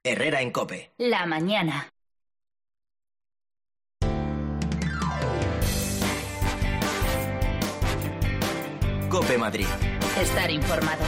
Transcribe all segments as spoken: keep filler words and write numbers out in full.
Herrera en COPE. La mañana. COPE Madrid. Estar informado.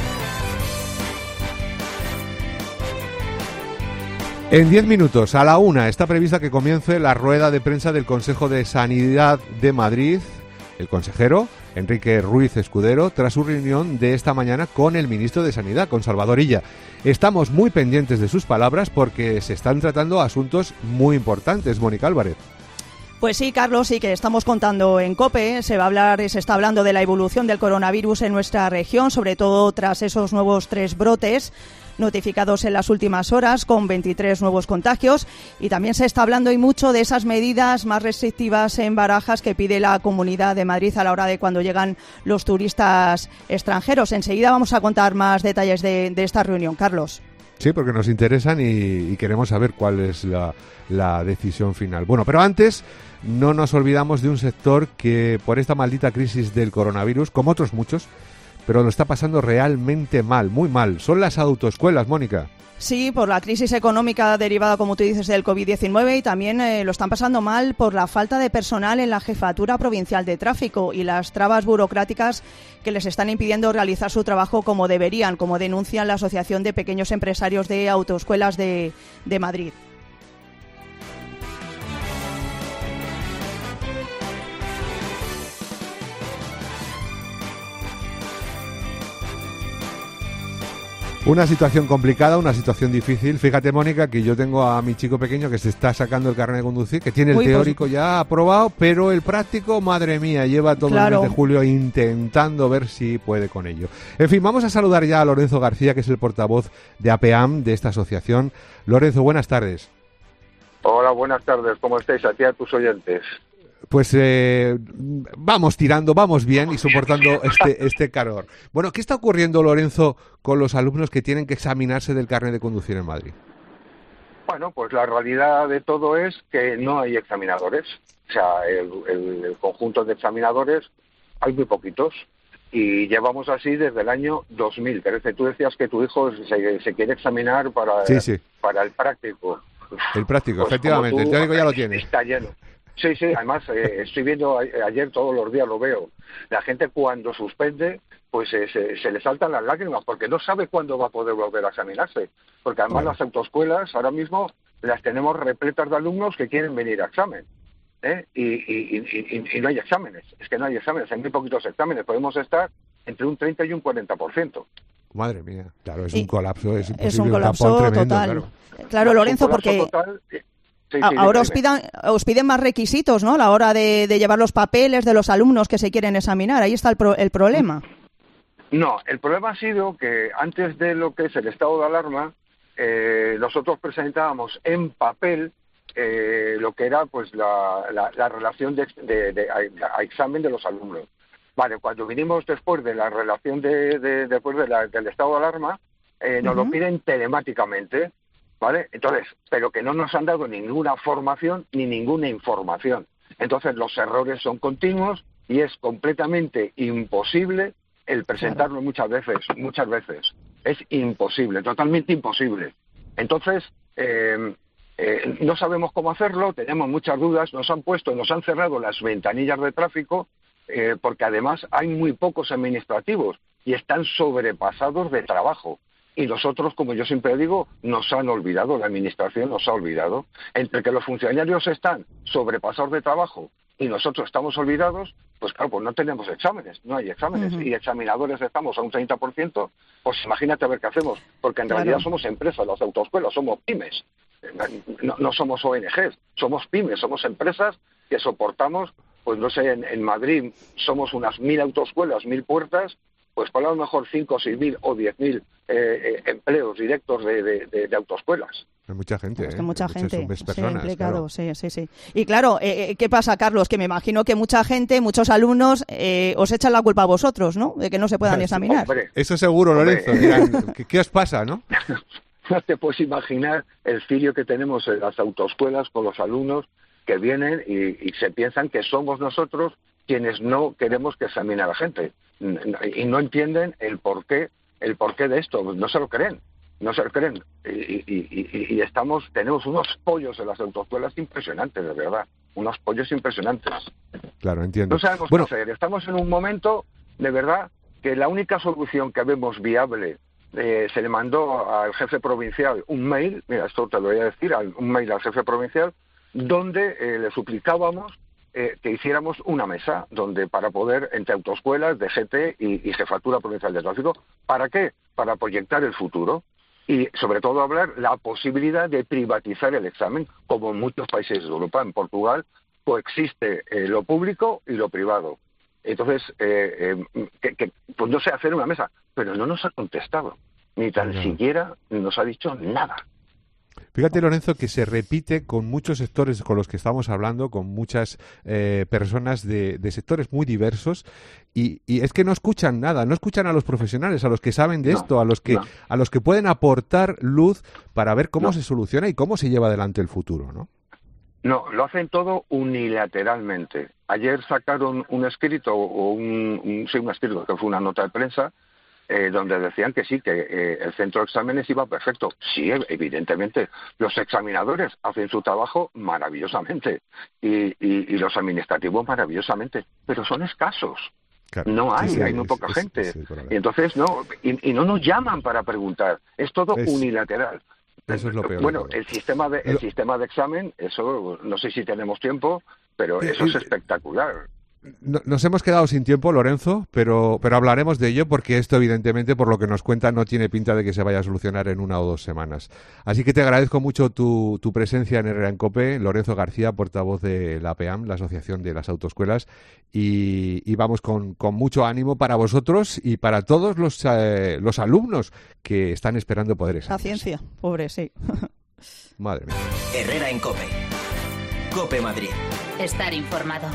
En diez minutos, a la una, está prevista que comience la rueda de prensa del Consejo de Sanidad de Madrid. El consejero, Enrique Ruiz Escudero, tras su reunión de esta mañana con el ministro de Sanidad, con Salvador Illa. Estamos muy pendientes de sus palabras porque se están tratando asuntos muy importantes. Mónica Álvarez. Pues sí, Carlos, sí que estamos contando en COPE. Se va a hablar, se está hablando de la evolución del coronavirus en nuestra región, sobre todo tras esos nuevos tres brotes notificados en las últimas horas, con veintitrés nuevos contagios, y también se está hablando y mucho de esas medidas más restrictivas en Barajas que pide la Comunidad de Madrid a la hora de cuando llegan los turistas extranjeros. Enseguida vamos a contar más detalles de, de esta reunión, Carlos. Sí, porque nos interesan y, y queremos saber cuál es la, la decisión final. Bueno, pero antes no nos olvidamos de un sector que por esta maldita crisis del coronavirus, como otros muchos, pero lo está pasando realmente mal, muy mal. Son las autoescuelas, Mónica. Sí, por la crisis económica derivada, como tú dices, del covid diecinueve, y también eh, lo están pasando mal por la falta de personal en la Jefatura Provincial de Tráfico y las trabas burocráticas que les están impidiendo realizar su trabajo como deberían, como denuncian la Asociación de Pequeños Empresarios de Autoescuelas de, de Madrid. Una situación complicada, una situación difícil. Fíjate, Mónica, que yo tengo a mi chico pequeño que se está sacando el carnet de conducir, que tiene el Uy, teórico pues... ya aprobado, pero el práctico, madre mía, lleva todo claro. el mes de julio intentando ver si puede con ello. En fin, vamos a saludar ya a Lorenzo García, que es el portavoz de APEAM, de esta asociación. Lorenzo, buenas tardes. Hola, buenas tardes. ¿Cómo estáis? A ti y a tus oyentes. Pues eh, vamos tirando, vamos bien y soportando este este calor. Bueno, ¿qué está ocurriendo, Lorenzo, con los alumnos que tienen que examinarse del carnet de conducir en Madrid? Bueno, pues la realidad de todo es que no hay examinadores. O sea, el, el, el conjunto de examinadores hay muy poquitos. Y llevamos así desde el año dos mil trece. Tú decías que tu hijo se, se quiere examinar para, sí, sí. para el práctico. El práctico, pues efectivamente, tú, el teórico ya lo tienes. Está lleno. Sí, sí, además eh, estoy viendo ayer, todos los días lo veo. La gente cuando suspende, pues eh, se, se le saltan las lágrimas porque no sabe cuándo va a poder volver a examinarse. Porque además bueno. las autoescuelas ahora mismo las tenemos repletas de alumnos que quieren venir a examen. ¿eh? Y, y, y, y, y no hay exámenes, es que no hay exámenes, hay muy poquitos exámenes. Podemos estar entre un treinta y un cuarenta por ciento. Madre mía, claro, es un colapso, es imposible. Es un colapso un tremendo, total. Claro, claro Lorenzo, porque... Total, Sí, sí, Ahora os, pidan, os piden más requisitos, ¿no? A la hora de, de llevar los papeles de los alumnos que se quieren examinar. Ahí está el, pro, el problema. No, el problema ha sido que antes de lo que es el estado de alarma, eh, nosotros presentábamos en papel eh, lo que era pues la, la, la relación de, de, de a, a examen de los alumnos. Vale, cuando vinimos después de la relación de, de después de la, del estado de alarma, eh, nos uh-huh. lo piden telemáticamente. ¿Vale? Entonces, pero que no nos han dado ninguna formación ni ninguna información. Entonces, los errores son continuos y es completamente imposible el presentarlo claro. muchas veces, muchas veces. Es imposible, totalmente imposible. Entonces, eh, eh, no sabemos cómo hacerlo, tenemos muchas dudas, nos han puesto, nos han cerrado las ventanillas de tráfico, eh, porque además hay muy pocos administrativos y están sobrepasados de trabajo. Y nosotros, como yo siempre digo, nos han olvidado, la administración nos ha olvidado. Entre que los funcionarios están sobrepasados de trabajo y nosotros estamos olvidados, pues claro, pues no tenemos exámenes, no hay exámenes. Uh-huh. Y examinadores estamos a un treinta por ciento, pues imagínate a ver qué hacemos. Porque en claro. realidad somos empresas, las autoescuelas, somos pymes. No, no somos O N Ges, somos pymes, somos empresas que soportamos, pues no sé, en, en Madrid somos unas mil autoescuelas, mil puertas, pues para a lo mejor cinco, seis mil o diez mil eh, eh, empleos directos de, de, de, de autoescuelas. Hay mucha gente, es que ¿eh? mucha gente, son personas, sí, claro. sí, sí, sí. Y claro, eh, ¿qué pasa, Carlos? Que me imagino que mucha gente, muchos alumnos, eh, os echan la culpa a vosotros, ¿no? De que no se puedan examinar. Hombre, Eso seguro, Lorenzo. Dirán, ¿qué, ¿Qué os pasa, no? No te puedes imaginar el filio que tenemos en las autoescuelas con los alumnos que vienen y, y se piensan que somos nosotros quienes no queremos que examine a la gente y no entienden el porqué, el porqué de esto, no se lo creen. no se lo creen. Y, y, y, y estamos, tenemos unos pollos en las autoescuelas impresionantes, de verdad. Unos pollos impresionantes. Claro, entiendo. No sabemos bueno, qué hacer. Estamos en un momento, de verdad, que la única solución que vemos viable, eh, se le mandó al jefe provincial un mail, mira, esto te lo voy a decir, un mail al jefe provincial, donde eh, le suplicábamos eh, que hiciéramos una mesa, donde para poder, entre autoescuelas, D G T y, y Jefatura Provincial de Tráfico, ¿para qué? Para proyectar el futuro. Y sobre todo hablar la posibilidad de privatizar el examen, como en muchos países de Europa. En Portugal coexiste eh, lo público y lo privado. Entonces, eh, eh, que, que, pues no sé, hacer una mesa, pero no nos ha contestado, ni tan no. siquiera nos ha dicho nada. Fíjate, Lorenzo, que se repite con muchos sectores con los que estamos hablando, con muchas eh, personas de, de sectores muy diversos, y, y es que no escuchan nada, no escuchan a los profesionales, a los que saben de no, esto, a los que no. a los que pueden aportar luz para ver cómo no. se soluciona y cómo se lleva adelante el futuro, ¿no? No, lo hacen todo unilateralmente. Ayer sacaron un escrito, o un, un sí, un escrito, que fue una nota de prensa, Eh, donde decían que sí, que eh, el centro de exámenes iba perfecto. Sí, evidentemente. Los examinadores hacen su trabajo maravillosamente y, y, y los administrativos maravillosamente, pero son escasos. Claro. No hay, sí, sí, hay muy poca es, gente. Es, es, y entonces no, y, y no nos llaman para preguntar. Es todo es, unilateral. Eso es lo peor. Bueno, el sistema de el lo... sistema de examen, eso no sé si tenemos tiempo, pero eso es espectacular. Nos hemos quedado sin tiempo, Lorenzo, pero pero hablaremos de ello porque esto, evidentemente, por lo que nos cuenta, no tiene pinta de que se vaya a solucionar en una o dos semanas. Así que te agradezco mucho tu, tu presencia en Herrera en COPE, Lorenzo García, portavoz de la A P E A M, la Asociación de las Autoescuelas, y, y vamos con, con mucho ánimo para vosotros y para todos los, eh, los alumnos que están esperando poder examinar. La ciencia, pobre, sí. Madre mía. Herrera en COPE. COPE Madrid. Estar informado.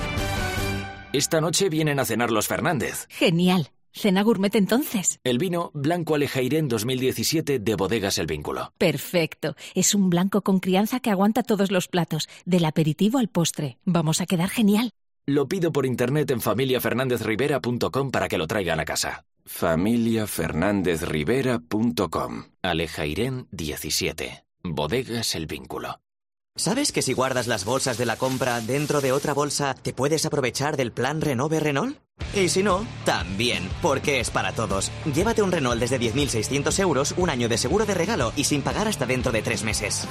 Esta noche vienen a cenar los Fernández. Genial. ¿Cena gourmet entonces? El vino Blanco Alejairén dos mil diecisiete de Bodegas El Vínculo. Perfecto. Es un blanco con crianza que aguanta todos los platos, del aperitivo al postre. Vamos a quedar genial. Lo pido por internet en familia fernández rivera punto com para que lo traigan a casa. familia fernández rivera punto com. Alejairén diecisiete. Bodegas El Vínculo. ¿Sabes que si guardas las bolsas de la compra dentro de otra bolsa, te puedes aprovechar del plan Renove Renault? Y si no, también, porque es para todos. Llévate un Renault desde diez mil seiscientos euros, un año de seguro de regalo y sin pagar hasta dentro de tres meses.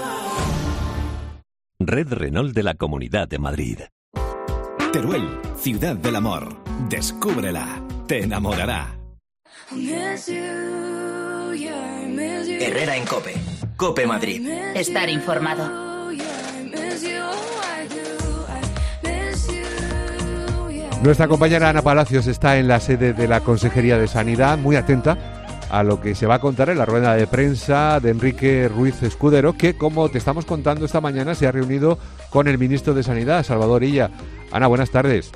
Red Renault de la Comunidad de Madrid. Teruel, ciudad del amor. Descúbrela. Te enamorará. Herrera en COPE. COPE Madrid. Estar informado. Nuestra compañera Ana Palacios está en la sede de la Consejería de Sanidad, muy atenta a lo que se va a contar en la rueda de prensa de Enrique Ruiz Escudero, que, como te estamos contando esta mañana, se ha reunido con el ministro de Sanidad, Salvador Illa. Ana, buenas tardes.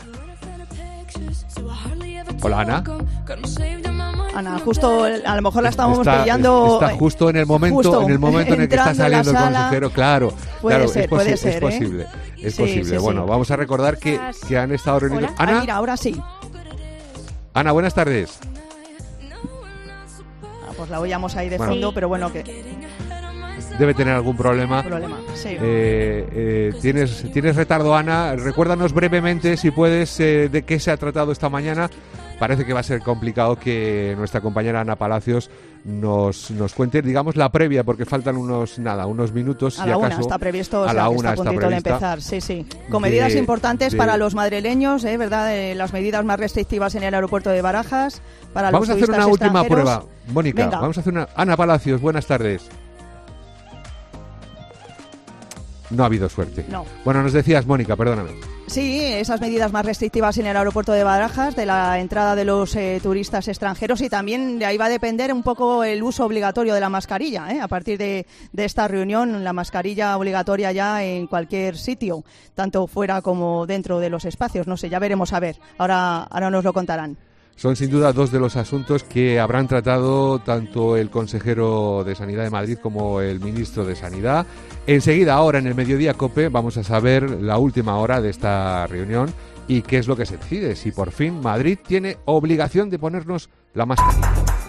Hola, Ana. Ana, justo a lo mejor la estamos está, pillando. Está justo en el momento, justo en el momento en el que está saliendo el consejero, claro. Puede claro, ser, es, puede posi- ser, es posible, ¿eh? es sí, posible. Sí, bueno, sí. vamos a recordar que, que han estado reunidos. Hola. Ana, ah, mira, ahora sí. Ana, buenas tardes. Ah, pues la oíamos ahí de bueno, fondo, pero bueno, que debe tener algún problema. problema sí. Eh, eh, ¿tienes, ¿Tienes retardo, Ana? Recuérdanos brevemente, si puedes, eh, de qué se ha tratado esta mañana. Parece que va a ser complicado que nuestra compañera Ana Palacios nos, nos cuente, digamos, la previa, porque faltan unos, nada, unos minutos. A si la acaso, una está previsto, o a sea, la que una está a puntito está de empezar, sí, sí. Con de, medidas importantes de... para los madrileños, ¿eh? ¿Verdad? Eh, las medidas más restrictivas en el aeropuerto de Barajas, para vamos los a hacer una última extranjeros. prueba, Mónica, Venga. vamos a hacer una... Ana Palacios, buenas tardes. No ha habido suerte. No. Bueno, nos decías, Mónica, perdóname. Sí, esas medidas más restrictivas en el aeropuerto de Barajas, de la entrada de los eh, turistas extranjeros, y también de ahí va a depender un poco el uso obligatorio de la mascarilla, ¿eh? A partir de, de esta reunión, la mascarilla obligatoria ya en cualquier sitio, tanto fuera como dentro de los espacios. No sé, ya veremos a ver. Ahora, ahora nos lo contarán. Son sin duda dos de los asuntos que habrán tratado tanto el consejero de Sanidad de Madrid como el ministro de Sanidad. Enseguida, ahora en el Mediodía COPE, vamos a saber la última hora de esta reunión y qué es lo que se decide. Si por fin Madrid tiene obligación de ponernos la mascarilla.